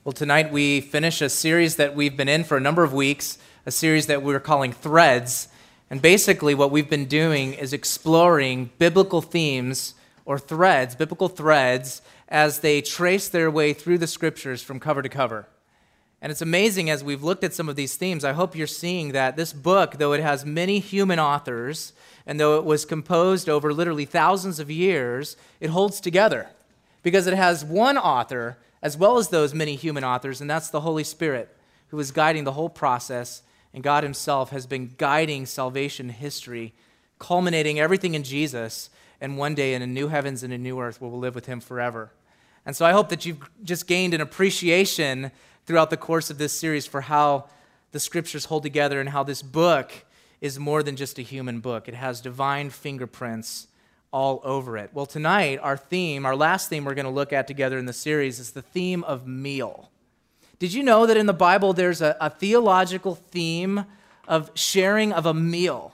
Well, tonight we finish a series that we've been in for a number of weeks, a series that we're calling Threads. And basically what we've been doing is exploring biblical themes or threads, biblical threads, as they trace their way through the scriptures from cover to cover. And it's amazing as we've looked at some of these themes, I hope you're seeing that this book, though it has many human authors, and though it was composed over literally thousands of years, it holds together because it has one author as well as those many human authors, and that's the Holy Spirit, who is guiding the whole process, and God himself has been guiding salvation history, culminating everything in Jesus, and one day in a new heavens and a new earth where we'll live with him forever. And so I hope that you've just gained an appreciation throughout the course of this series for how the scriptures hold together and how this book is more than just a human book. It has divine fingerprints all over it. Well, tonight, our last theme we're going to look at together in the series is the theme of meal. Did you know that in the Bible there's a theological theme of sharing of a meal?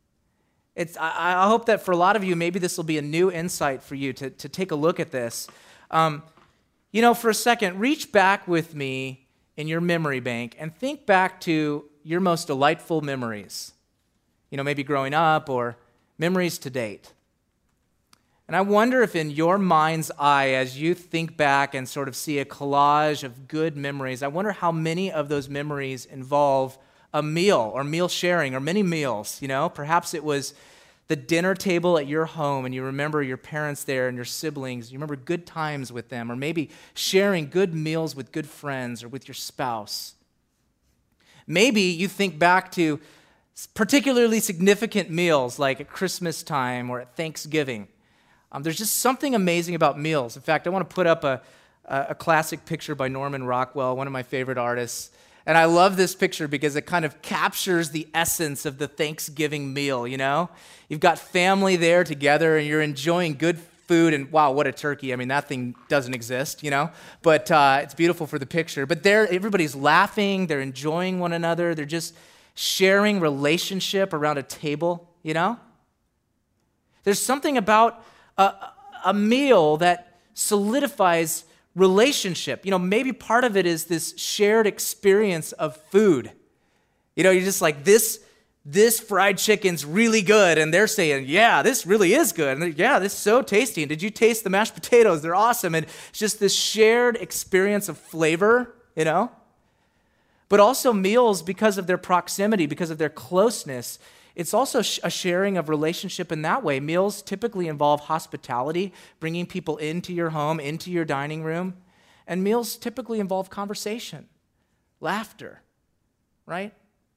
I hope that for a lot of you, maybe this will be a new insight for you to take a look at this. For a second, reach back with me in your memory bank and think back to your most delightful memories. Maybe growing up or memories to date. And I wonder if in your mind's eye, as you think back and sort of see a collage of good memories, I wonder how many of those memories involve a meal or meal sharing or many meals. Perhaps it was the dinner table at your home and you remember your parents there and your siblings. You remember good times with them, or maybe sharing good meals with good friends or with your spouse. Maybe you think back to particularly significant meals like at Christmas time or at Thanksgiving. There's just something amazing about meals. In fact, I want to put up a classic picture by Norman Rockwell, one of my favorite artists. And I love this picture because it kind of captures the essence of the Thanksgiving meal, You've got family there together and you're enjoying good food, and wow, what a turkey. I mean, that thing doesn't exist, But it's beautiful for the picture. But there, everybody's laughing, they're enjoying one another, they're just sharing relationship around a table, There's something about a meal that solidifies relationship. Maybe part of it is this shared experience of food. You're just like, this fried chicken's really good, and they're saying, yeah, this really is good, and yeah, this is so tasty, and did you taste the mashed potatoes? They're awesome, and it's just this shared experience of flavor, But also meals, because of their proximity, because of their closeness, it's also a sharing of relationship in that way. Meals typically involve hospitality, bringing people into your home, into your dining room. And meals typically involve conversation, laughter, right?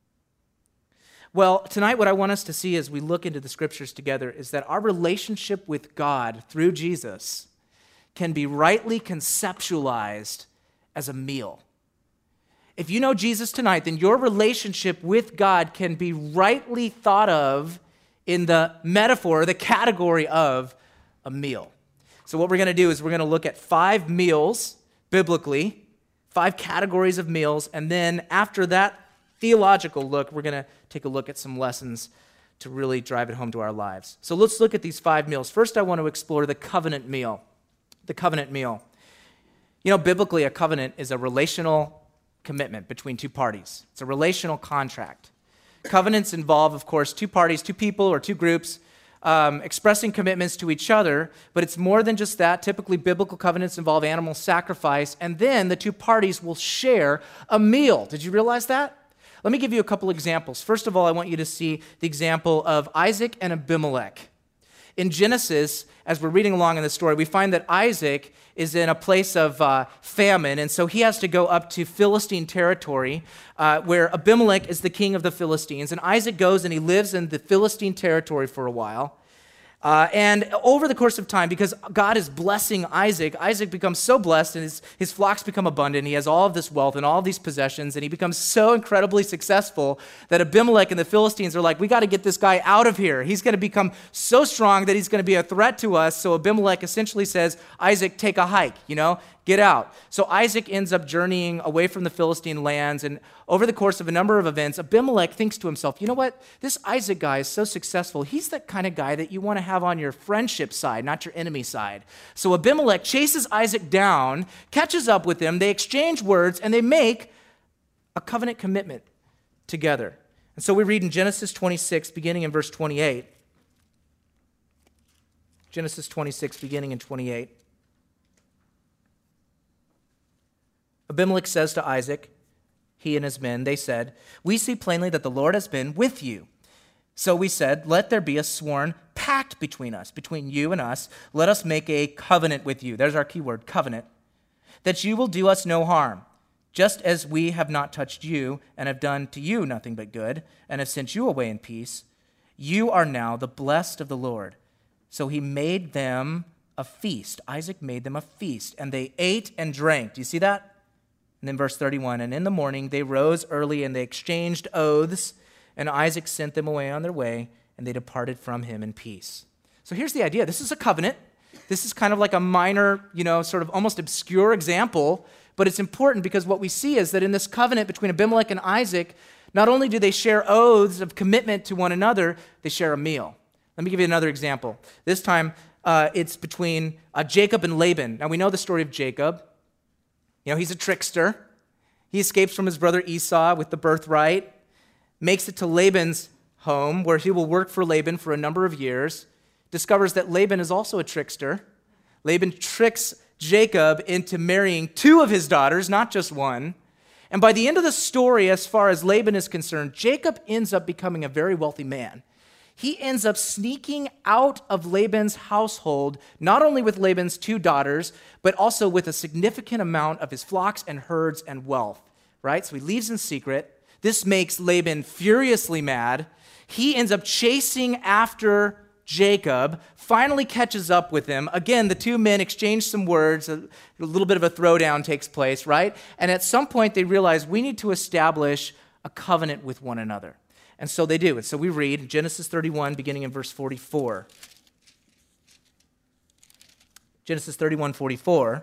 Well, tonight what I want us to see as we look into the scriptures together is that our relationship with God through Jesus can be rightly conceptualized as a meal. If you know Jesus tonight, then your relationship with God can be rightly thought of in the metaphor, the category of a meal. So what we're going to do is we're going to look at 5 meals biblically, 5 categories of meals, and then after that theological look, we're going to take a look at some lessons to really drive it home to our lives. So let's look at these 5 meals. First, I want to explore the covenant meal. The covenant meal. Biblically, a covenant is a relational commitment between two parties. It's a relational contract. Covenants involve, of course, two parties, two people, or two groups expressing commitments to each other, but it's more than just that. Typically, biblical covenants involve animal sacrifice, and then the two parties will share a meal. Did you realize that? Let me give you a couple examples. First of all, I want you to see the example of Isaac and Abimelech. In Genesis, as we're reading along in the story, we find that Isaac is in a place of famine, and so he has to go up to Philistine territory where Abimelech is the king of the Philistines, and Isaac goes and he lives in the Philistine territory for a while. And over the course of time, because God is blessing Isaac, Isaac becomes so blessed and his flocks become abundant. He has all of this wealth and all of these possessions, and he becomes so incredibly successful that Abimelech and the Philistines are like, we got to get this guy out of here. He's going to become so strong that he's going to be a threat to us. So Abimelech essentially says, Isaac, take a hike, Get out. So Isaac ends up journeying away from the Philistine lands, and over the course of a number of events, Abimelech thinks to himself, you know what? This Isaac guy is so successful. He's the kind of guy that you want to have on your friendship side, not your enemy side. So Abimelech chases Isaac down, catches up with him, they exchange words, and they make a covenant commitment together. And so we read in Genesis 26, beginning in verse 28. Genesis 26, beginning in 28. Abimelech says to Isaac, he and his men, they said, we see plainly that the Lord has been with you. So we said, let there be a sworn pact between us, between you and us. Let us make a covenant with you. There's our key word, covenant. That you will do us no harm, just as we have not touched you and have done to you nothing but good, and have sent you away in peace. You are now the blessed of the Lord. So he made them a feast. Isaac made them a feast, and they ate and drank. Do you see that? And then verse 31, and in the morning they rose early and they exchanged oaths, and Isaac sent them away on their way, and they departed from him in peace. So here's the idea. This is a covenant. This is kind of like a minor, sort of almost obscure example, but it's important because what we see is that in this covenant between Abimelech and Isaac, not only do they share oaths of commitment to one another, they share a meal. Let me give you another example. This time, it's between Jacob and Laban. Now, we know the story of Jacob. He's a trickster. He escapes from his brother Esau with the birthright, makes it to Laban's home where he will work for Laban for a number of years, discovers that Laban is also a trickster. Laban tricks Jacob into marrying two of his daughters, not just one. And by the end of the story, as far as Laban is concerned, Jacob ends up becoming a very wealthy man. He ends up sneaking out of Laban's household, not only with Laban's two daughters, but also with a significant amount of his flocks and herds and wealth, right? So he leaves in secret. This makes Laban furiously mad. He ends up chasing after Jacob, finally catches up with him. Again, the two men exchange some words. A little bit of a throwdown takes place, right? And at some point, they realize we need to establish a covenant with one another. And so they do. And so we read Genesis 31, beginning in verse 44. Genesis 31:44.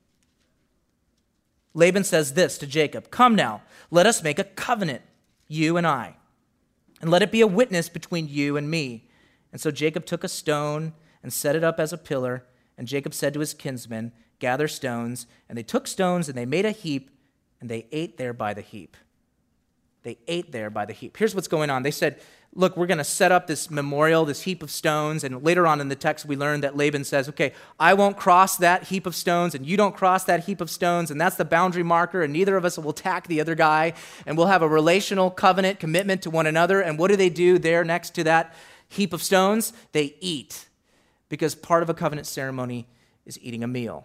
Laban says this to Jacob, come now, let us make a covenant, you and I, and let it be a witness between you and me. And so Jacob took a stone and set it up as a pillar, and Jacob said to his kinsmen, gather stones. And they took stones and they made a heap, and they ate there by the heap. They ate there by the heap. Here's what's going on. They said, look, we're going to set up this memorial, this heap of stones. And later on in the text, we learn that Laban says, okay, I won't cross that heap of stones, and you don't cross that heap of stones. And that's the boundary marker, and neither of us will attack the other guy. And we'll have a relational covenant commitment to one another. And what do there next to that heap of stones? They eat, because part of a covenant ceremony is eating a meal.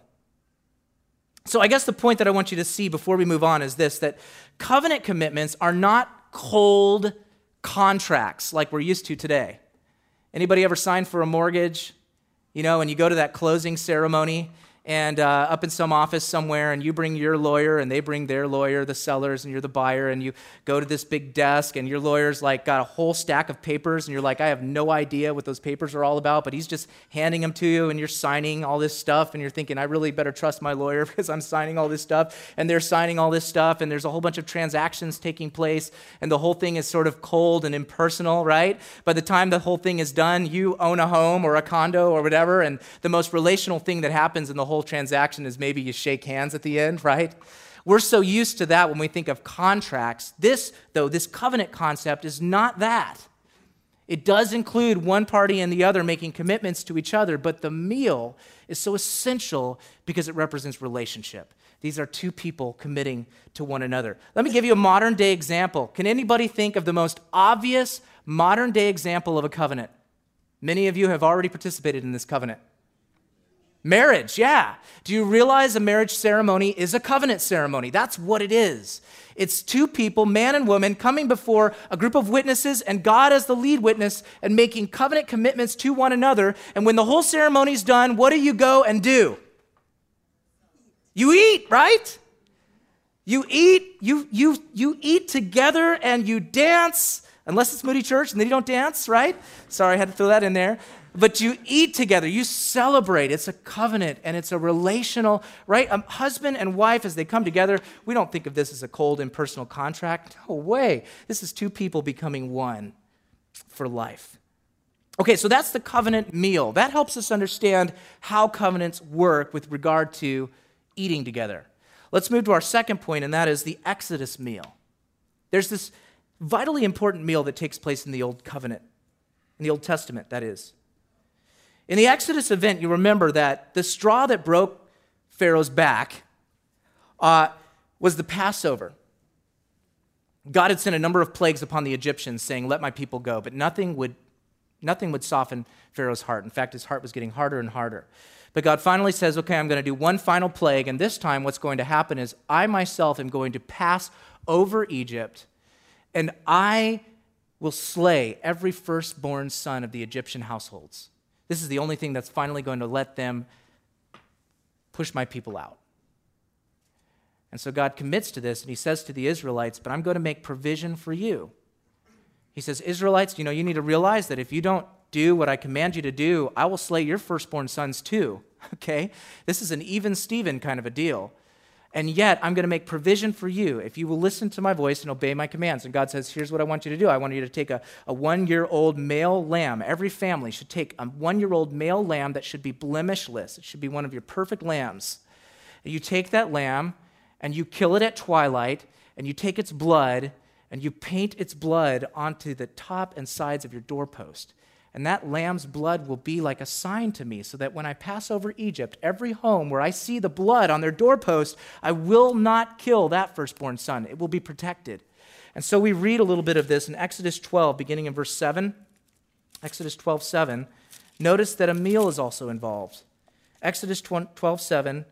So I guess the point that I want you to see before we move on is this, that covenant commitments are not cold contracts like we're used to today. Anybody ever signed for a mortgage? And you go to that closing ceremony and up in some office somewhere, and you bring your lawyer and they bring their lawyer, the sellers, and you're the buyer, and you go to this big desk and your lawyer's got a whole stack of papers, and you're like, I have no idea what those papers are all about, but he's just handing them to you, and you're signing all this stuff, and you're thinking, I really better trust my lawyer because I'm signing all this stuff, and they're signing all this stuff, and there's a whole bunch of transactions taking place, and the whole thing is sort of cold and impersonal, right? By the time the whole thing is done, you own a home or a condo or whatever, and the most relational thing that happens in the whole transaction is maybe you shake hands at the end, right? We're so used to that when we think of contracts. This covenant concept is not that. It does include one party and the other making commitments to each other, but the meal is so essential because it represents relationship. These are two people committing to one another. Let me give you a modern day example. Can anybody think of the most obvious modern day example of a covenant? Many of you have already participated in this covenant. Marriage, yeah. Do you realize a marriage ceremony is a covenant ceremony? That's what it is. It's two people, man and woman, coming before a group of witnesses and God as the lead witness and making covenant commitments to one another. And when the whole ceremony's done, what do you go and do? You eat, right? You eat, you eat together and you dance, unless it's Moody Church and then you don't dance, right? Sorry, I had to throw that in there. But you eat together, you celebrate. It's a covenant and it's a relational, right? A husband and wife, as they come together, we don't think of this as a cold, impersonal contract. No way. This is two people becoming one for life. Okay, so that's the covenant meal. That helps us understand how covenants work with regard to eating together. Let's move to our second point, and that is the Exodus meal. There's this vitally important meal that takes place in the Old Covenant, in the Old Testament, that is. In the Exodus event, you remember that the straw that broke Pharaoh's back was the Passover. God had sent a number of plagues upon the Egyptians, saying, "Let my people go," but nothing would soften Pharaoh's heart. In fact, his heart was getting harder and harder. But God finally says, okay, I'm going to do one final plague, and this time what's going to happen is I myself am going to pass over Egypt, and I will slay every firstborn son of the Egyptian households. This is the only thing that's finally going to let them push my people out. And so God commits to this, and he says to the Israelites, but I'm going to make provision for you. He says, Israelites, you need to realize that if you don't do what I command you to do, I will slay your firstborn sons too, okay? This is an even Steven kind of a deal. And yet, I'm going to make provision for you if you will listen to my voice and obey my commands. And God says, here's what I want you to do. I want you to take a 1-year-old male lamb. Every family should take a 1-year-old male lamb that should be blemishless. It should be one of your perfect lambs. And you take that lamb and you kill it at twilight, and you take its blood and you paint its blood onto the top and sides of your doorpost. And that lamb's blood will be like a sign to me, so that when I pass over Egypt, every home where I see the blood on their doorpost, I will not kill that firstborn son. It will be protected. And so we read a little bit of this in Exodus 12, beginning in verse 7. Exodus 12:7. Notice that a meal is also involved. Exodus 12:7.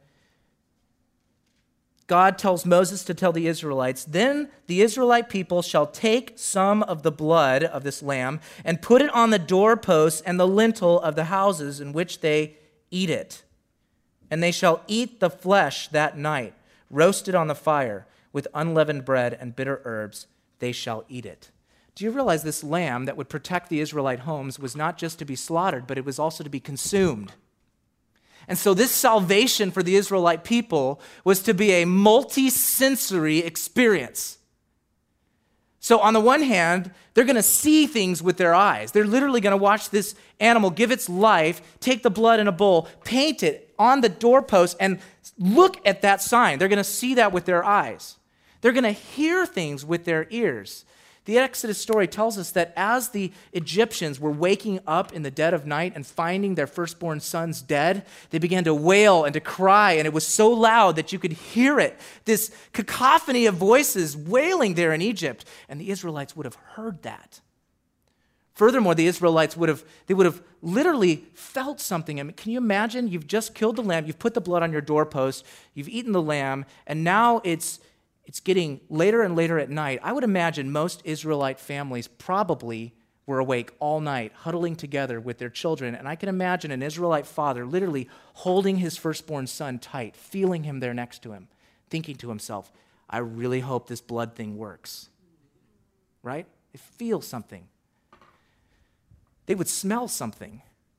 God tells Moses to tell the Israelites, then the Israelite people shall take some of the blood of this lamb and put it on the doorposts and the lintel of the houses in which they eat it. And they shall eat the flesh that night, roasted on the fire, with unleavened bread and bitter herbs, they shall eat it. Do you realize this lamb that would protect the Israelite homes was not just to be slaughtered, but it was also to be consumed? And so this salvation for the Israelite people was to be a multi-sensory experience. So on the one hand, they're going to see things with their eyes. They're literally going to watch this animal give its life, take the blood in a bowl, paint it on the doorpost, and look at that sign. They're going to see that with their eyes. They're going to hear things with their ears. The Exodus story tells us that as the Egyptians were waking up in the dead of night and finding their firstborn sons dead, they began to wail and to cry, and it was so loud that you could hear it, this cacophony of voices wailing there in Egypt, and the Israelites would have heard that. Furthermore, the Israelites would have literally felt something. I mean, can you imagine? You've just killed the lamb, you've put the blood on your doorpost, you've eaten the lamb, and now it's getting later and later at night. I would imagine most Israelite families probably were awake all night, huddling together with their children. And I can imagine an Israelite father literally holding his firstborn son tight, feeling him there next to him, thinking to himself, I really hope this blood thing works. Right? They feel something. They would smell something.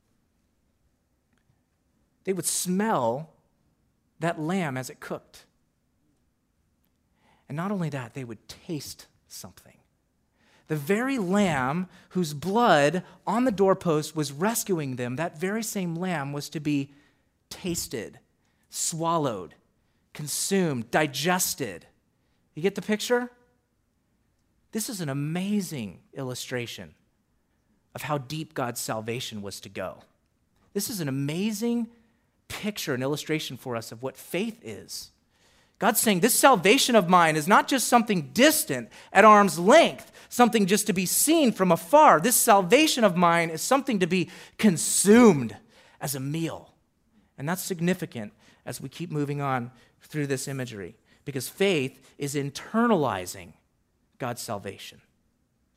They would smell that lamb as it cooked. And not only that, they would taste something. The very lamb whose blood on the doorpost was rescuing them, that very same lamb was to be tasted, swallowed, consumed, digested. You get the picture? This is an amazing illustration of how deep God's salvation was to go. This is an amazing picture, an illustration for us of what faith is. God's saying, this salvation of mine is not just something distant at arm's length, something just to be seen from afar. This salvation of mine is something to be consumed as a meal. And that's significant as we keep moving on through this imagery, because faith is internalizing God's salvation.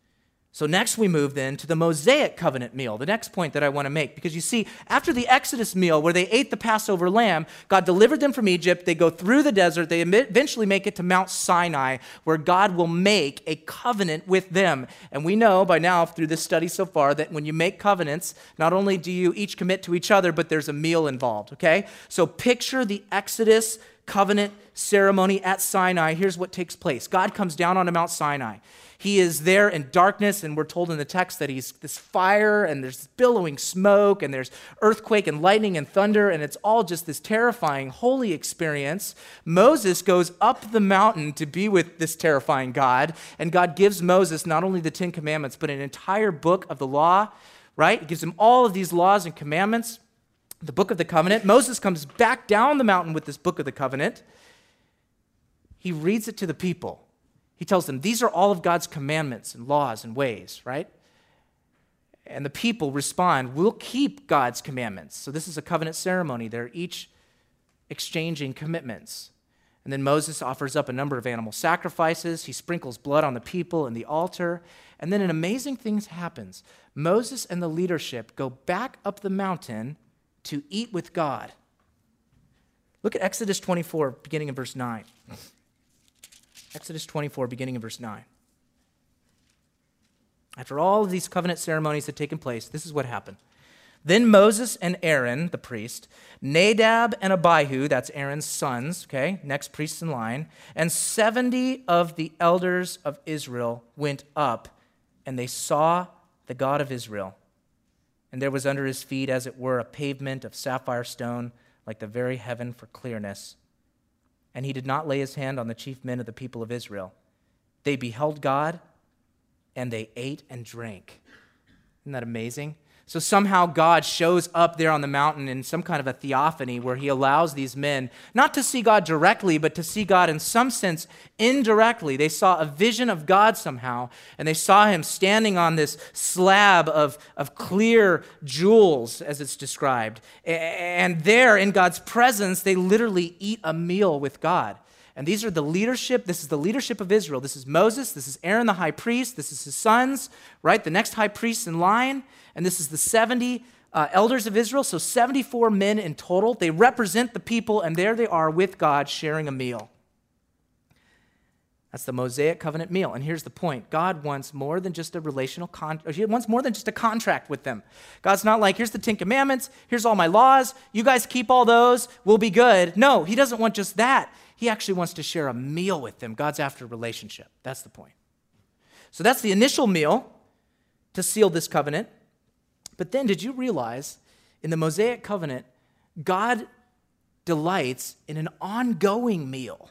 So next we move then to the Mosaic covenant meal, the next point that I want to make. Because you see, after the Exodus meal where they ate the Passover lamb, God delivered them from Egypt. They go through the desert. They eventually make it to Mount Sinai where God will make a covenant with them. And we know by now through this study so far that when you make covenants, not only do you each commit to each other, but there's a meal involved, okay? So picture the Exodus covenant ceremony at Sinai. Here's what takes place. God comes down onto Mount Sinai. He is there in darkness, and we're told in the text that he's this fire, and there's billowing smoke, and there's earthquake and lightning and thunder, and it's all just this terrifying, holy experience. Moses goes up the mountain to be with this terrifying God, and God gives Moses not only the Ten Commandments, but an entire book of the law, right? He gives him all of these laws and commandments, the book of the covenant. Moses comes back down the mountain with this book of the covenant. He reads it to the people. He tells them, these are all of God's commandments and laws and ways, right? And the people respond, we'll keep God's commandments. So this is a covenant ceremony. They're each exchanging commitments. And then Moses offers up a number of animal sacrifices. He sprinkles blood on the people and the altar. And then an amazing thing happens. Moses and the leadership go back up the mountain to eat with God. Look at Exodus 24, beginning in verse 9. Exodus 24, beginning in verse 9. After all of these covenant ceremonies had taken place, this is what happened. Then Moses and Aaron, the priest, Nadab and Abihu, that's Aaron's sons, okay, next priests in line, and 70 of the elders of Israel went up, and they saw the God of Israel. And there was under his feet, as it were, a pavement of sapphire stone, like the very heaven for clearness. And he did not lay his hand on the chief men of the people of Israel. They beheld God, and they ate and drank. Isn't that amazing? So somehow God shows up there on the mountain in some kind of a theophany where he allows these men not to see God directly, but to see God in some sense indirectly. They saw a vision of God somehow, and they saw him standing on this slab of clear jewels, as it's described. And there in God's presence, they literally eat a meal with God. And these are the leadership. This is the leadership of Israel. This is Moses. This is Aaron the high priest. This is his sons, right? The next high priest in line. And this is the 70 elders of Israel. So 74 men in total. They represent the people, and there they are with God sharing a meal. That's the Mosaic covenant meal. And here's the point. God wants more than just a relational he wants more than just a contract with them. God's not like, here's the 10 Commandments. Here's all my laws. You guys keep all those. We'll be good. No, he doesn't want just that. He actually wants to share a meal with them. God's after a relationship. That's the point. So that's the initial meal to seal this covenant. But then did you realize in the Mosaic covenant, God delights in an ongoing meal?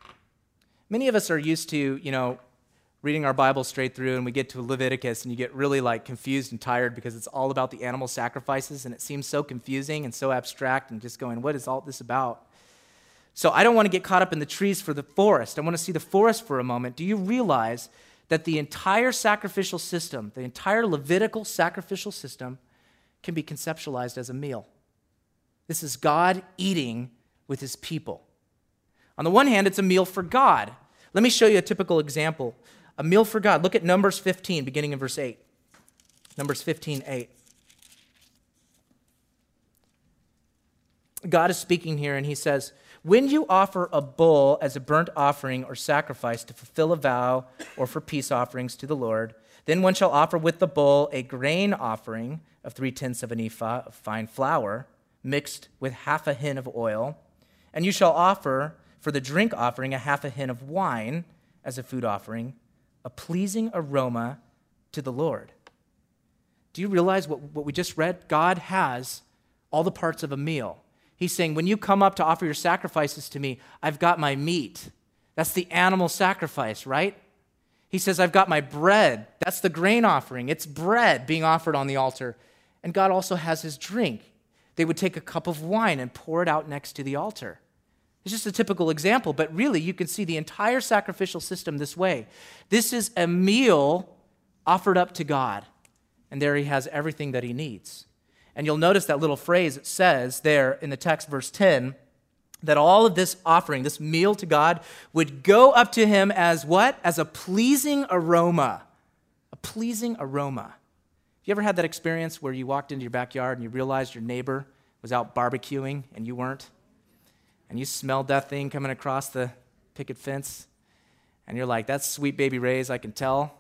Many of us are used to, reading our Bible straight through, and we get to Leviticus and you get really confused and tired because it's all about the animal sacrifices, and it seems so confusing and so abstract and just going, what is all this about? So I don't want to get caught up in the trees for the forest. I want to see the forest for a moment. Do you realize that the entire sacrificial system, the entire Levitical sacrificial system, can be conceptualized as a meal? This is God eating with his people. On the one hand, it's a meal for God. Let me show you a typical example. A meal for God. Look at Numbers 15, beginning in verse 8. Numbers 15:8. God is speaking here, and he says, when you offer a bull as a burnt offering or sacrifice to fulfill a vow or for peace offerings to the Lord, then one shall offer with the bull a grain offering of 3/10 of an ephah of fine flour mixed with half a hin of oil, and you shall offer for the drink offering a half a hin of wine as a food offering, a pleasing aroma to the Lord. Do you realize what we just read? God has all the parts of a meal. He's saying, when you come up to offer your sacrifices to me, I've got my meat. That's the animal sacrifice, right? He says, I've got my bread. That's the grain offering. It's bread being offered on the altar. And God also has his drink. They would take a cup of wine and pour it out next to the altar. It's just a typical example, but really you can see the entire sacrificial system this way. This is a meal offered up to God, and there he has everything that he needs. And you'll notice that little phrase it says there in the text, verse 10, that all of this offering, this meal to God, would go up to him as what? As a pleasing aroma. A pleasing aroma. Have you ever had that experience where you walked into your backyard and you realized your neighbor was out barbecuing and you weren't? And you smelled that thing coming across the picket fence, and you're like, that's Sweet Baby Ray's, I can tell,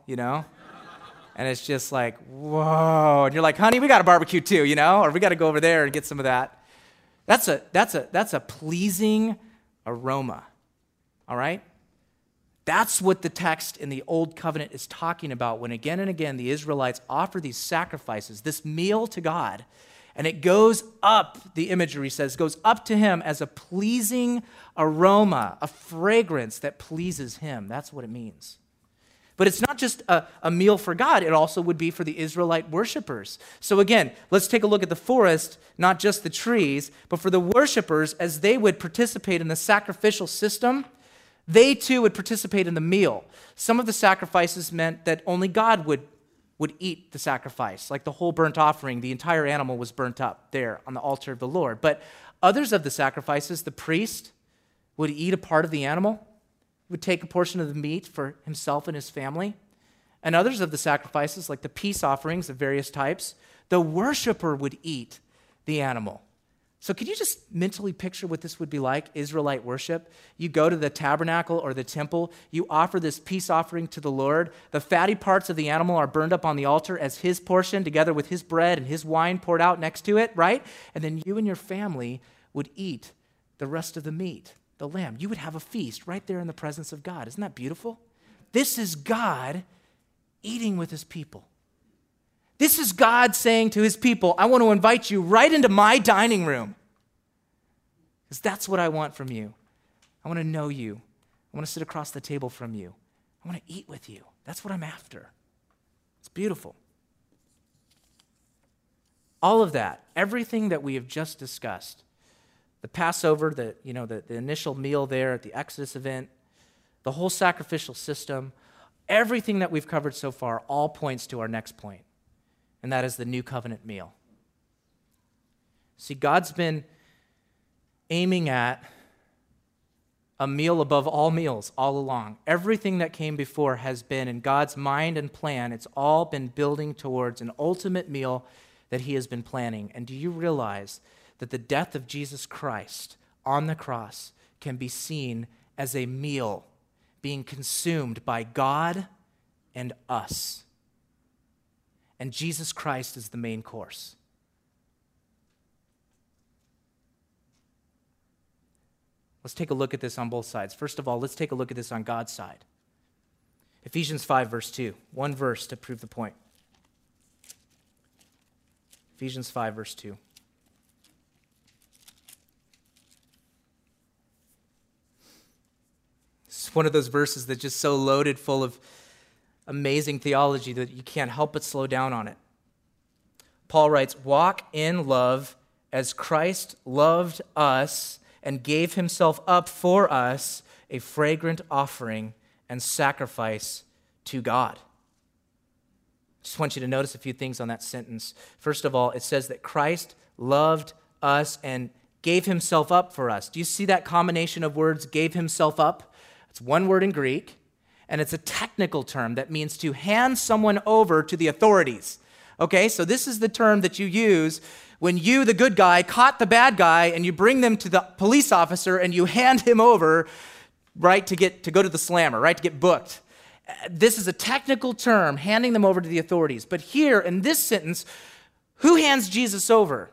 And it's just like, whoa. And you're like, honey, we got a barbecue too, or we got to go over there and get some of that. That's a pleasing aroma, all right? That's what the text in the Old Covenant is talking about when again and again the Israelites offer these sacrifices, this meal to God, and it goes up, the imagery says, goes up to him as a pleasing aroma, a fragrance that pleases him. That's what it means. But it's not just a meal for God, it also would be for the Israelite worshipers. So again, let's take a look at the forest, not just the trees, but for the worshipers, as they would participate in the sacrificial system, they too would participate in the meal. Some of the sacrifices meant that only God would eat the sacrifice, like the whole burnt offering, the entire animal was burnt up there on the altar of the Lord. But others of the sacrifices, the priest would eat a part of the animal, would take a portion of the meat for himself and his family. And others of the sacrifices, like the peace offerings of various types, the worshiper would eat the animal. So could you just mentally picture what this would be like, Israelite worship? You go to the tabernacle or the temple, you offer this peace offering to the Lord. The fatty parts of the animal are burned up on the altar as his portion, together with his bread and his wine poured out next to it, right? And then you and your family would eat the rest of the meat, the lamb. You would have a feast right there in the presence of God. Isn't that beautiful? This is God eating with his people. This is God saying to his people, I want to invite you right into my dining room. Because that's what I want from you. I want to know you. I want to sit across the table from you. I want to eat with you. That's what I'm after. It's beautiful. All of that, everything that we have just discussed, the Passover, the initial meal there at the Exodus event, the whole sacrificial system, everything that we've covered so far all points to our next point. And that is the new covenant meal. See, God's been aiming at a meal above all meals all along. Everything that came before has been in God's mind and plan. It's all been building towards an ultimate meal that he has been planning. And do you realize that the death of Jesus Christ on the cross can be seen as a meal being consumed by God and us? And Jesus Christ is the main course. Let's take a look at this on both sides. First of all, let's take a look at this on God's side. Ephesians 5, verse 2. One verse to prove the point. Ephesians 5, verse 2. It's one of those verses that's just so loaded full of amazing theology that you can't help but slow down on it. Paul writes, walk in love as Christ loved us and gave himself up for us, a fragrant offering and sacrifice to God. Just want you to notice a few things on that sentence. First of all, it says that Christ loved us and gave himself up for us. Do you see that combination of words, gave himself up? It's one word in Greek. And it's a technical term that means to hand someone over to the authorities. Okay, so this is the term that you use when you, the good guy, caught the bad guy and you bring them to the police officer and you hand him over, right, to go to the slammer, right, to get booked. This is a technical term, handing them over to the authorities. But here in this sentence, who hands Jesus over?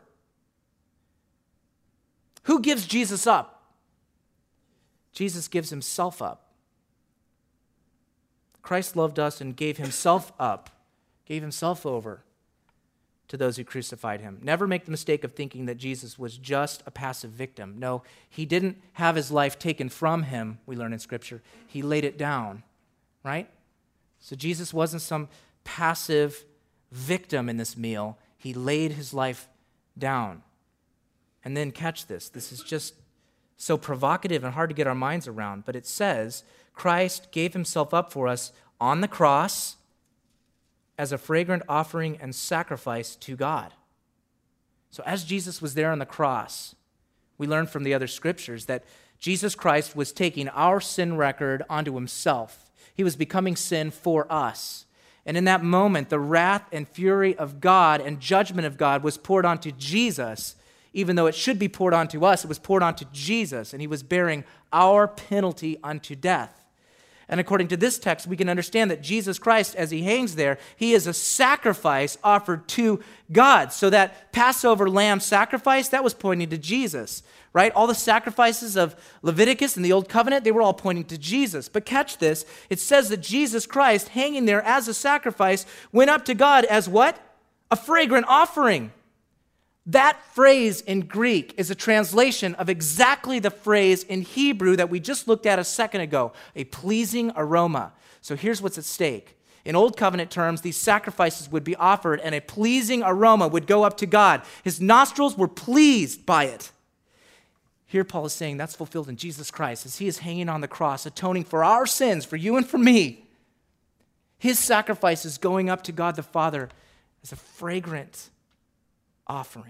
Who gives Jesus up? Jesus gives himself up. Christ loved us and gave himself up, gave himself over to those who crucified him. Never make the mistake of thinking that Jesus was just a passive victim. No, he didn't have his life taken from him, we learn in Scripture. He laid it down, right? So Jesus wasn't some passive victim in this meal. He laid his life down. And then catch this. This is just so provocative and hard to get our minds around, but it says, Christ gave himself up for us on the cross as a fragrant offering and sacrifice to God. So as Jesus was there on the cross, we learn from the other scriptures that Jesus Christ was taking our sin record onto himself. He was becoming sin for us. And in that moment, the wrath and fury of God and judgment of God was poured onto Jesus. Even though it should be poured onto us, it was poured onto Jesus, and he was bearing our penalty unto death. And according to this text, we can understand that Jesus Christ, as he hangs there, he is a sacrifice offered to God. So that Passover lamb sacrifice, that was pointing to Jesus, right? All the sacrifices of Leviticus and the Old Covenant, they were all pointing to Jesus. But catch this, it says that Jesus Christ, hanging there as a sacrifice, went up to God as what? A fragrant offering. That phrase in Greek is a translation of exactly the phrase in Hebrew that we just looked at a second ago, a pleasing aroma. So here's what's at stake. In Old Covenant terms, these sacrifices would be offered and a pleasing aroma would go up to God. His nostrils were pleased by it. Here Paul is saying that's fulfilled in Jesus Christ as he is hanging on the cross, atoning for our sins, for you and for me. His sacrifice is going up to God the Father as a fragrant offering.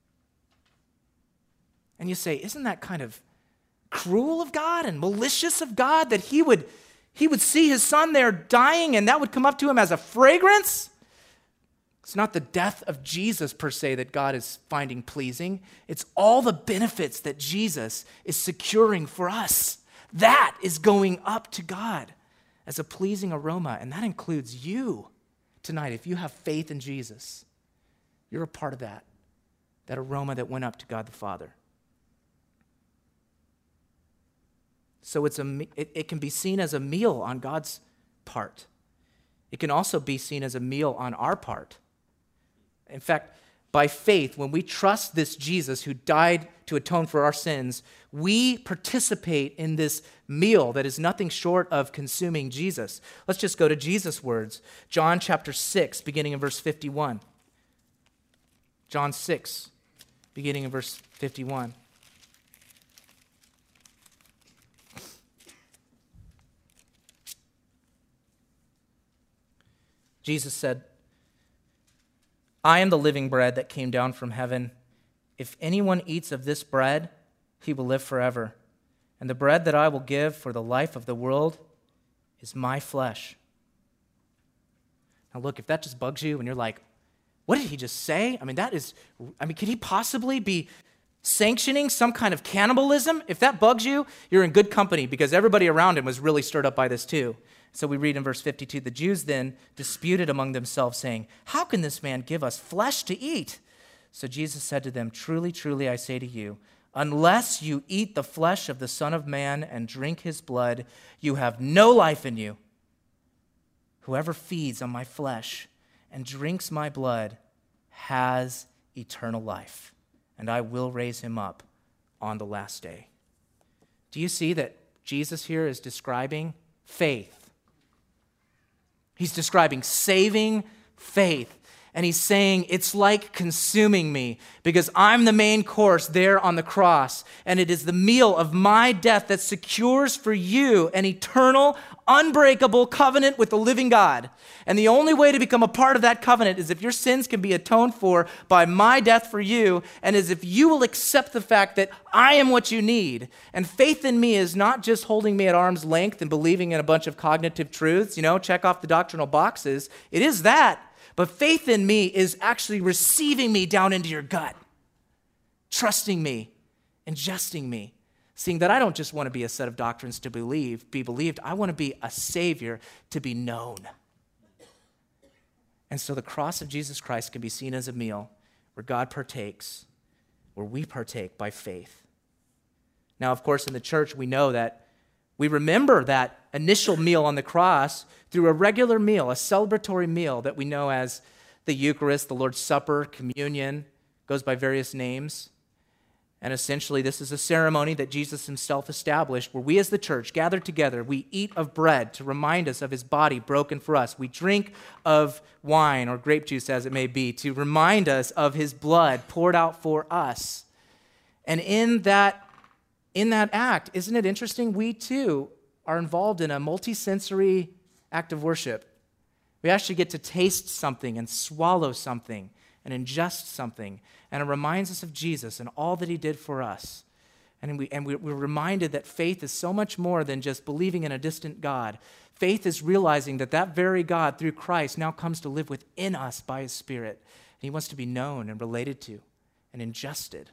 And you say, isn't that kind of cruel of God and malicious of God that he would see his son there dying and that would come up to him as a fragrance? It's not the death of Jesus per se that God is finding pleasing. It's all the benefits that Jesus is securing for us. That is going up to God as a pleasing aroma, and that includes you tonight. If you have faith in Jesus, you're a part of that aroma that went up to God the Father. So it can be seen as a meal on God's part. It can also be seen as a meal on our part. In fact, by faith, when we trust this Jesus who died to atone for our sins, we participate in this meal that is nothing short of consuming Jesus. Let's just go to Jesus' words. John chapter 6, beginning in verse 51. John 6, beginning in verse 51. Jesus said, I am the living bread that came down from heaven. If anyone eats of this bread, he will live forever. And the bread that I will give for the life of the world is my flesh. Now look, if that just bugs you and you're like, what did he just say? Could he possibly be sanctioning some kind of cannibalism? If that bugs you, you're in good company because everybody around him was really stirred up by this too. So we read in verse 52, the Jews then disputed among themselves, saying, how can this man give us flesh to eat? So Jesus said to them, truly, truly, I say to you, unless you eat the flesh of the Son of Man and drink his blood, you have no life in you. Whoever feeds on my flesh and drinks my blood has eternal life, and I will raise him up on the last day. Do you see that Jesus here is describing faith? He's describing saving faith. And he's saying it's like consuming me because I'm the main course there on the cross. And it is the meal of my death that secures for you an eternal, unbreakable covenant with the living God. And the only way to become a part of that covenant is if your sins can be atoned for by my death for you, and is if you will accept the fact that I am what you need. And faith in me is not just holding me at arm's length and believing in a bunch of cognitive truths, check off the doctrinal boxes. It is that. But faith in me is actually receiving me down into your gut, trusting me, ingesting me, seeing that I don't just want to be a set of doctrines to be believed. I want to be a Savior to be known. And so the cross of Jesus Christ can be seen as a meal where God partakes, where we partake by faith. Now, of course, in the church, we know that we remember that initial meal on the cross through a regular meal, a celebratory meal that we know as the Eucharist, the Lord's Supper, communion, goes by various names. And essentially, this is a ceremony that Jesus himself established where we as the church gather together, we eat of bread to remind us of his body broken for us. We drink of wine or grape juice, as it may be, to remind us of his blood poured out for us. And in that act, isn't it interesting? We too are involved in a multisensory act of worship. We actually get to taste something and swallow something and ingest something. And it reminds us of Jesus and all that he did for us. And we're reminded that faith is so much more than just believing in a distant God. Faith is realizing that that very God, through Christ, now comes to live within us by his Spirit. And he wants to be known and related to and ingested.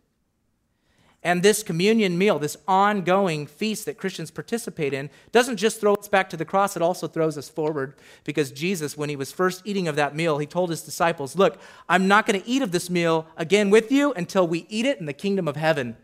And this communion meal, this ongoing feast that Christians participate in, doesn't just throw us back to the cross, it also throws us forward. Because Jesus, when he was first eating of that meal, he told his disciples, look, I'm not going to eat of this meal again with you until we eat it in the kingdom of heaven.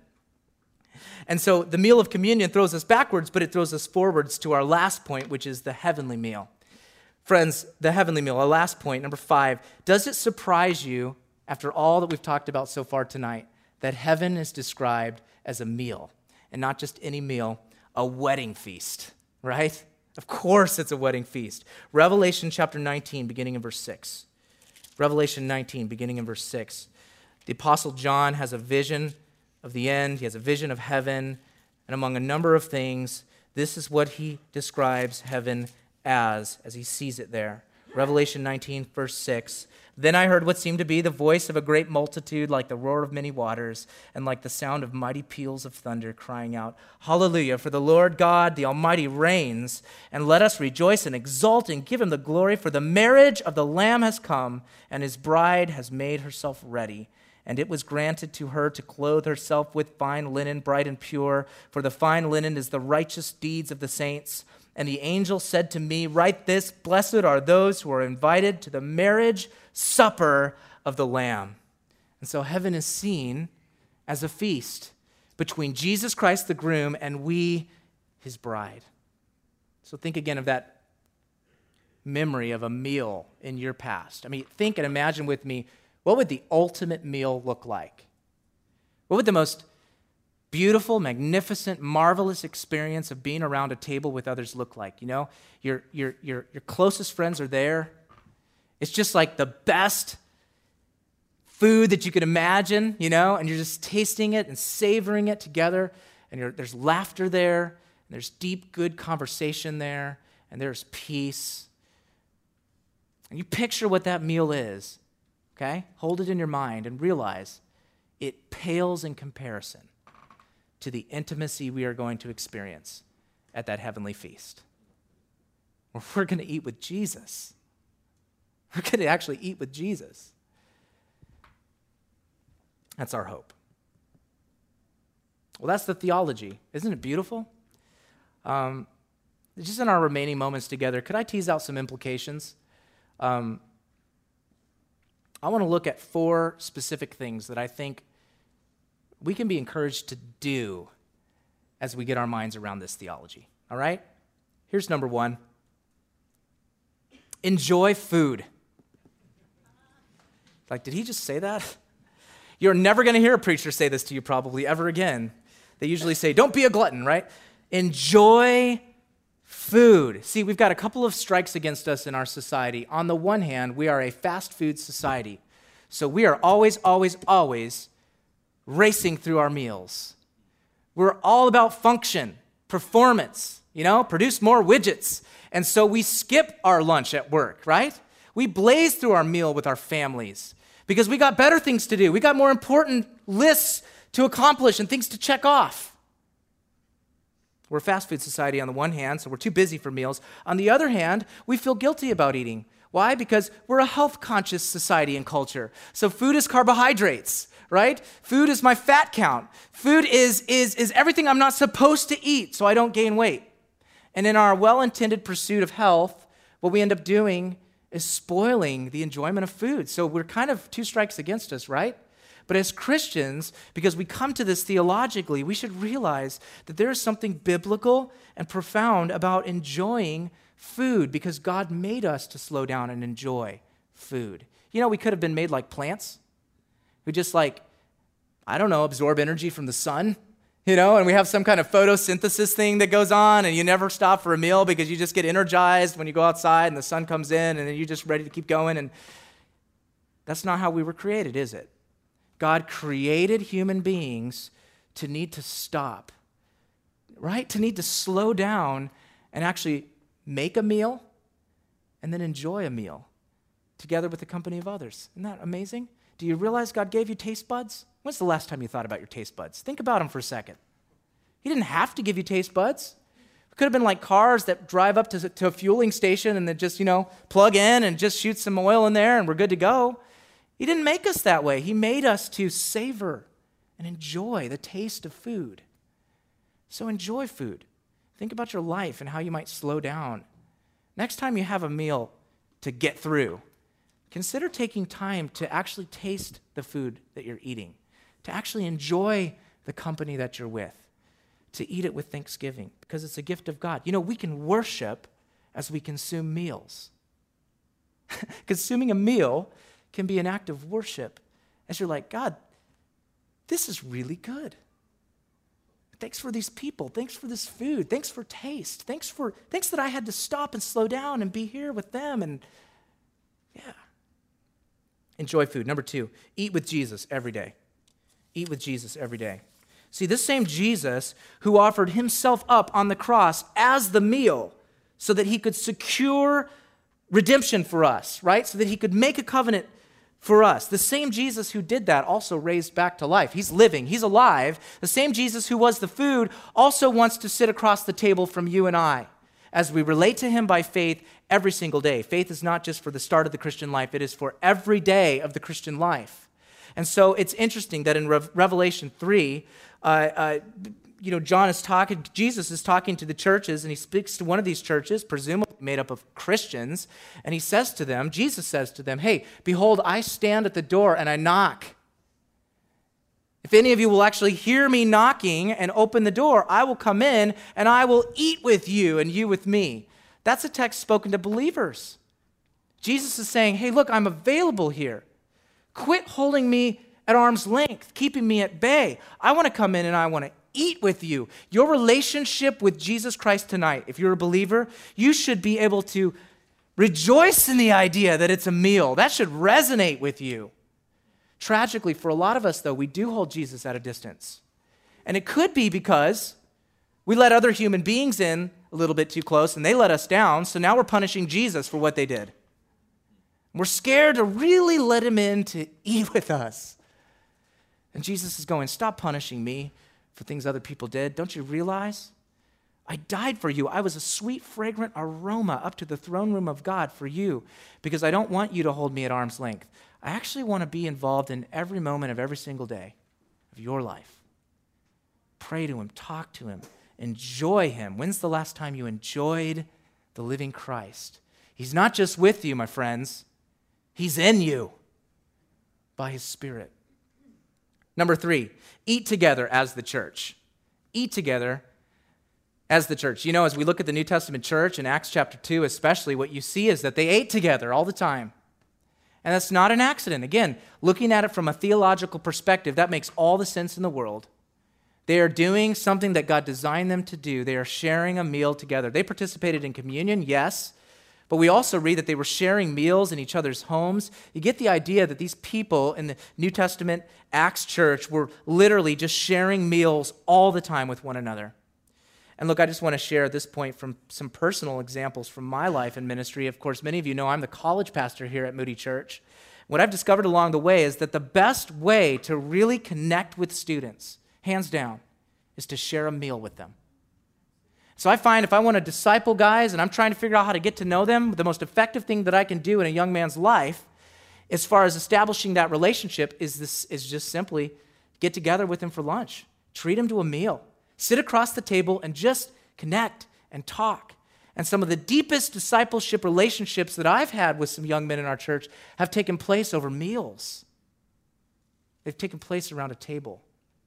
And so the meal of communion throws us backwards, but it throws us forwards to our last point, which is the heavenly meal. Friends, the heavenly meal, our last point, number 5, does it surprise you, after all that we've talked about so far tonight, that heaven is described as a meal, and not just any meal, a wedding feast, right? Of course it's a wedding feast. Revelation chapter 19, beginning in verse 6. Revelation 19, beginning in verse 6. The Apostle John has a vision of the end. He has a vision of heaven, and among a number of things, this is what he describes heaven as he sees it there. Revelation 19, verse 6. Then I heard what seemed to be the voice of a great multitude, like the roar of many waters, and like the sound of mighty peals of thunder, crying out, Hallelujah, for the Lord God, the Almighty, reigns, and let us rejoice and exult and give him the glory, for the marriage of the Lamb has come, and his bride has made herself ready. And it was granted to her to clothe herself with fine linen, bright and pure, for the fine linen is the righteous deeds of the saints. And the angel said to me, write this, blessed are those who are invited to the marriage supper of the Lamb. And so heaven is seen as a feast between Jesus Christ the groom and we, his bride. So think again of that memory of a meal in your past. I mean, think and imagine with me, what would the ultimate meal look like? What would the most beautiful, magnificent, marvelous experience of being around a table with others look like? You know, your closest friends are there. It's just like the best food that you could imagine, you know, and you're just tasting it and savoring it together, and there's laughter there, and there's deep, good conversation there, and there's peace. And you picture what that meal is. Okay? Hold it in your mind and realize it pales in comparison to the intimacy we are going to experience at that heavenly feast. Where we're going to eat with Jesus. We're going to actually eat with Jesus. That's our hope. Well, that's the theology. Isn't it beautiful? Just in our remaining moments together, could I tease out some implications? I want to look at 4 specific things that I think we can be encouraged to do as we get our minds around this theology. All right? Here's number 1. Enjoy food. Like, did he just say that? You're never going to hear a preacher say this to you probably ever again. They usually say, don't be a glutton, right? Enjoy food. See, we've got a couple of strikes against us in our society. On the one hand, we are a fast food society. So we are always racing through our meals. We're all about function, performance, produce more widgets. And so we skip our lunch at work, right? We blaze through our meal with our families because we got better things to do. We got more important lists to accomplish and things to check off. We're a fast food society on the one hand, so we're too busy for meals. On the other hand, we feel guilty about eating. Why? Because we're a health-conscious society and culture. So food is carbohydrates, right? Food is my fat count. Food is everything I'm not supposed to eat so I don't gain weight. And in our well-intended pursuit of health, what we end up doing is spoiling the enjoyment of food. So we're kind of 2 strikes against us, right? But as Christians, because we come to this theologically, we should realize that there is something biblical and profound about enjoying food because God made us to slow down and enjoy food. We could have been made like plants who just absorb energy from the sun, and we have some kind of photosynthesis thing that goes on and you never stop for a meal because you just get energized when you go outside and the sun comes in and then you're just ready to keep going. And that's not how we were created, is it? God created human beings to need to stop, right? To need to slow down and actually make a meal and then enjoy a meal together with the company of others. Isn't that amazing? Do you realize God gave you taste buds? When's the last time you thought about your taste buds? Think about them for a second. He didn't have to give you taste buds. It could have been like cars that drive up to a fueling station and then just, plug in and just shoot some oil in there and we're good to go. He didn't make us that way. He made us to savor and enjoy the taste of food. So enjoy food. Think about your life and how you might slow down. Next time you have a meal to get through, consider taking time to actually taste the food that you're eating, to actually enjoy the company that you're with, to eat it with thanksgiving, because it's a gift of God. We can worship as we consume meals. Consuming a meal can be an act of worship as you're like, God, this is really good. Thanks for these people. Thanks for this food. Thanks for taste. Thanks that I had to stop and slow down and be here with them. And yeah. Enjoy food. Number 2, eat with Jesus every day. Eat with Jesus every day. See, this same Jesus who offered himself up on the cross as the meal so that he could secure redemption for us, right? So that he could make a covenant for us. The same Jesus who did that also raised back to life. He's living. He's alive. The same Jesus who was the food also wants to sit across the table from you and I as we relate to him by faith every single day. Faith is not just for the start of the Christian life. It is for every day of the Christian life. And so it's interesting that in Revelation 3, Jesus is talking to the churches, and he speaks to one of these churches, presumably made up of Christians, and Jesus says to them, hey, behold, I stand at the door and I knock. If any of you will actually hear me knocking and open the door, I will come in and I will eat with you and you with me. That's a text spoken to believers. Jesus is saying, hey, look, I'm available here. Quit holding me at arm's length, keeping me at bay. I want to come in and I want to eat with you. Your relationship with Jesus Christ tonight, if you're a believer, you should be able to rejoice in the idea that it's a meal. That should resonate with you. Tragically, for a lot of us, though, we do hold Jesus at a distance. And it could be because we let other human beings in a little bit too close and they let us down, so now we're punishing Jesus for what they did. We're scared to really let him in to eat with us. And Jesus is going, stop punishing me for things other people did. Don't you realize? I died for you. I was a sweet, fragrant aroma up to the throne room of God for you because I don't want you to hold me at arm's length. I actually want to be involved in every moment of every single day of your life. Pray to him, talk to him, enjoy him. When's the last time you enjoyed the living Christ? He's not just with you, my friends. He's in you by his Spirit. Number 3, eat together as the church. Eat together as the church. As we look at the New Testament church in Acts chapter 2 especially, what you see is that they ate together all the time. And that's not an accident. Again, looking at it from a theological perspective, that makes all the sense in the world. They are doing something that God designed them to do. They are sharing a meal together. They participated in communion, yes, but we also read that they were sharing meals in each other's homes. You get the idea that these people in the New Testament Acts church were literally just sharing meals all the time with one another. And look, I just want to share at this point from some personal examples from my life and ministry. Of course, many of you know I'm the college pastor here at Moody Church. What I've discovered along the way is that the best way to really connect with students, hands down, is to share a meal with them. So I find if I want to disciple guys and I'm trying to figure out how to get to know them, the most effective thing that I can do in a young man's life as far as establishing that relationship is just simply get together with him for lunch. Treat him to a meal. Sit across the table and just connect and talk. And some of the deepest discipleship relationships that I've had with some young men in our church have taken place over meals. They've taken place around a table.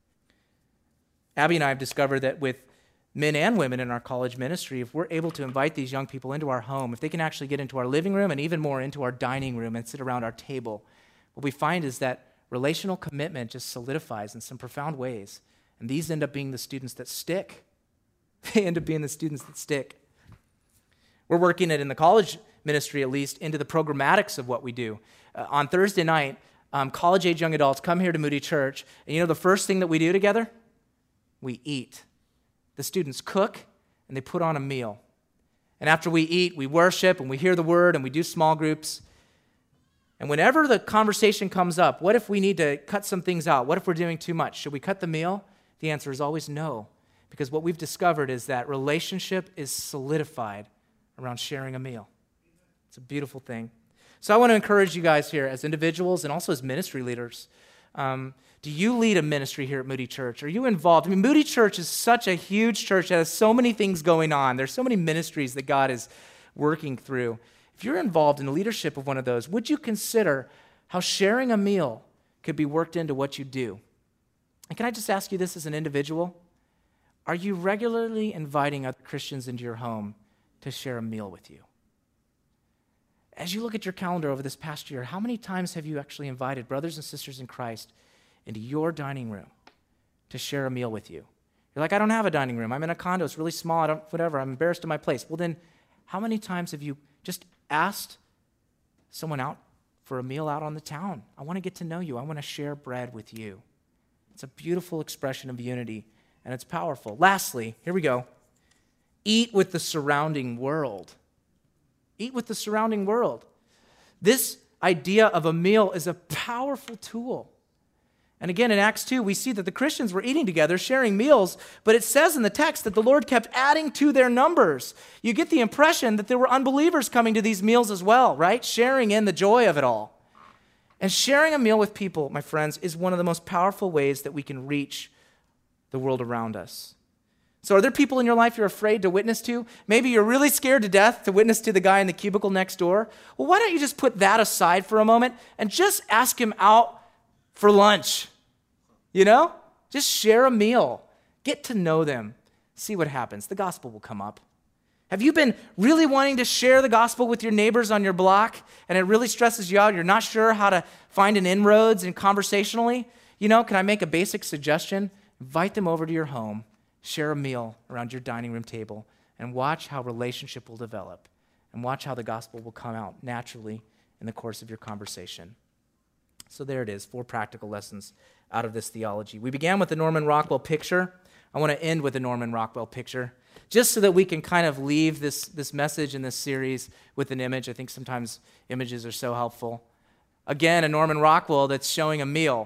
Abby and I have discovered that with men and women in our college ministry, if we're able to invite these young people into our home, if they can actually get into our living room and even more into our dining room and sit around our table, what we find is that relational commitment just solidifies in some profound ways. And these end up being the students that stick. They end up being the students that stick. We're working it in the college ministry, at least, into the programmatics of what we do. On Thursday night, college-age young adults come here to Moody Church, and the first thing that we do together? We eat. The students cook, and they put on a meal. And after we eat, we worship, and we hear the word, and we do small groups. And whenever the conversation comes up, what if we need to cut some things out? What if we're doing too much? Should we cut the meal? The answer is always no, Because what we've discovered is that relationship is solidified around sharing a meal. It's a beautiful thing. So I want to encourage you guys here as individuals and also as ministry leaders. Do you lead a ministry here at Moody Church? Are you involved? I mean, Moody Church is such a huge church that has so many things going on. There's so many ministries that God is working through. If you're involved in the leadership of one of those, would you consider how sharing a meal could be worked into what you do? And can I just ask you this as an individual? Are you regularly inviting other Christians into your home to share a meal with you? As you look at your calendar over this past year, how many times have you actually invited brothers and sisters in Christ into your dining room to share a meal with you? You're like, I don't have a dining room. I'm in a condo. It's really small. I'm embarrassed of my place. Well, then how many times have you just asked someone out for a meal out on the town? I want to get to know you. I want to share bread with you. It's a beautiful expression of unity, and it's powerful. Lastly, here we go. Eat with the surrounding world. Eat with the surrounding world. This idea of a meal is a powerful tool. And again, in Acts 2, we see that the Christians were eating together, sharing meals, but it says in the text that the Lord kept adding to their numbers. You get the impression that there were unbelievers coming to these meals as well, right? Sharing in the joy of it all. And sharing a meal with people, my friends, is one of the most powerful ways that we can reach the world around us. So are there people in your life you're afraid to witness to? Maybe you're really scared to death to witness to the guy in the cubicle next door. Well, why don't you just put that aside for a moment and just ask him out for lunch? You know? Just share a meal. Get to know them. See what happens. The gospel will come up. Have you been really wanting to share the gospel with your neighbors on your block and it really stresses you out? You're not sure how to find an inroads and conversationally? You know, can I make a basic suggestion? Invite them over to your home. Share a meal around your dining room table and watch how relationship will develop and watch how the gospel will come out naturally in the course of your conversation. So there it is, 4 practical lessons out of this theology. We began with the Norman Rockwell picture. I want to end with the Norman Rockwell picture just so that we can kind of leave this message in this series with an image. I think sometimes images are so helpful. Again, a Norman Rockwell that's showing a meal.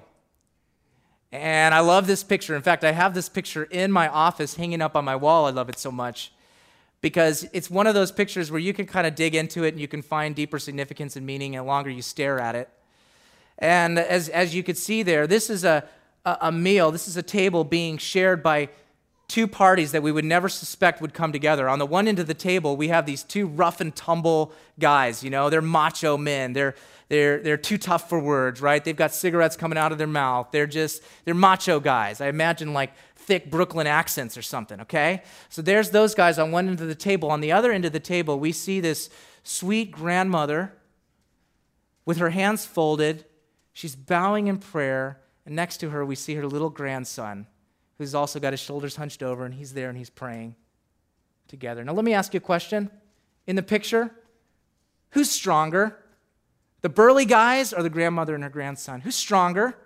And I love this picture. In fact, I have this picture in my office hanging up on my wall. I love it so much because it's one of those pictures where you can kind of dig into it and you can find deeper significance and meaning the longer you stare at it. And as you could see there, this is a meal. This is a table being shared by 2 parties that we would never suspect would come together. On the one end of the table, we have these 2 rough and tumble guys. You know, they're macho men. They're too tough for words, right? They've got cigarettes coming out of their mouth. They're macho guys. I imagine like thick Brooklyn accents or something, okay? So there's those guys on one end of the table. On the other end of the table, we see this sweet grandmother with her hands folded. She's bowing in prayer, and next to her, we see her little grandson, who's also got his shoulders hunched over, and he's there and he's praying together. Now, let me ask you a question. In the picture, who's stronger? The burly guys or the grandmother and her grandson? Who's stronger?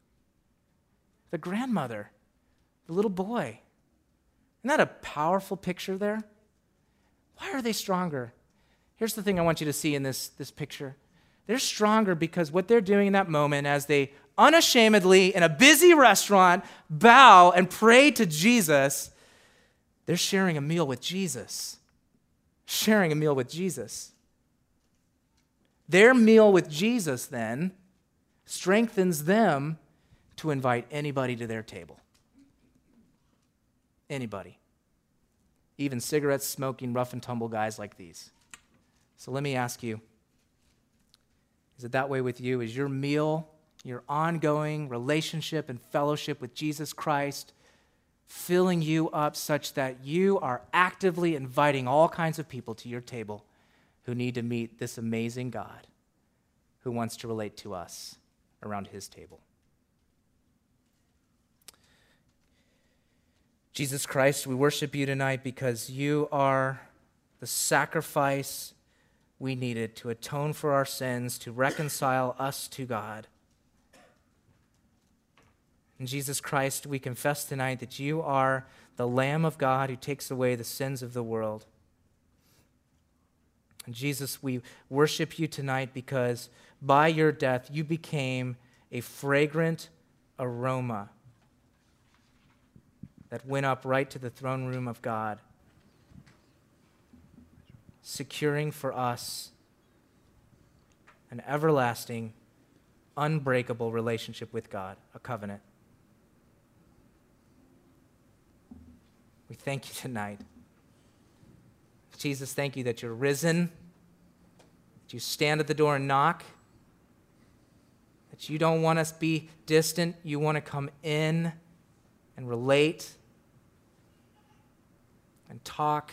The grandmother, the little boy. Isn't that a powerful picture there? Why are they stronger? Here's the thing I want you to see in this picture. They're stronger because what they're doing in that moment as they unashamedly, in a busy restaurant, bow and pray to Jesus, they're sharing a meal with Jesus. Sharing a meal with Jesus. Their meal with Jesus, then, strengthens them to invite anybody to their table. Anybody. Even cigarette-smoking, rough-and-tumble guys like these. So let me ask you, is it that way with you? Is your meal, your ongoing relationship and fellowship with Jesus Christ filling you up such that you are actively inviting all kinds of people to your table who need to meet this amazing God who wants to relate to us around his table? Jesus Christ, we worship you tonight because you are the sacrifice we needed to atone for our sins, to reconcile us to God. In Jesus Christ, we confess tonight that you are the Lamb of God who takes away the sins of the world. And Jesus, we worship you tonight because by your death, you became a fragrant aroma that went up right to the throne room of God, securing for us an everlasting, unbreakable relationship with God, a covenant. We thank you tonight. Jesus, thank you that you're risen, that you stand at the door and knock, that you don't want us to be distant. You want to come in and relate and talk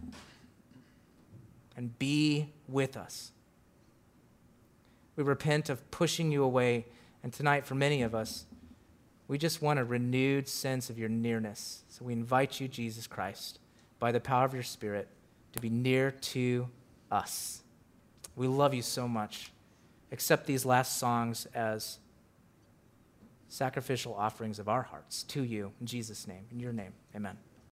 and be with us. We repent of pushing you away, and tonight for many of us, we just want a renewed sense of your nearness. So we invite you, Jesus Christ, by the power of your Spirit, to be near to us. We love you so much. Accept these last songs as sacrificial offerings of our hearts to you, in Jesus' name, in your name, amen.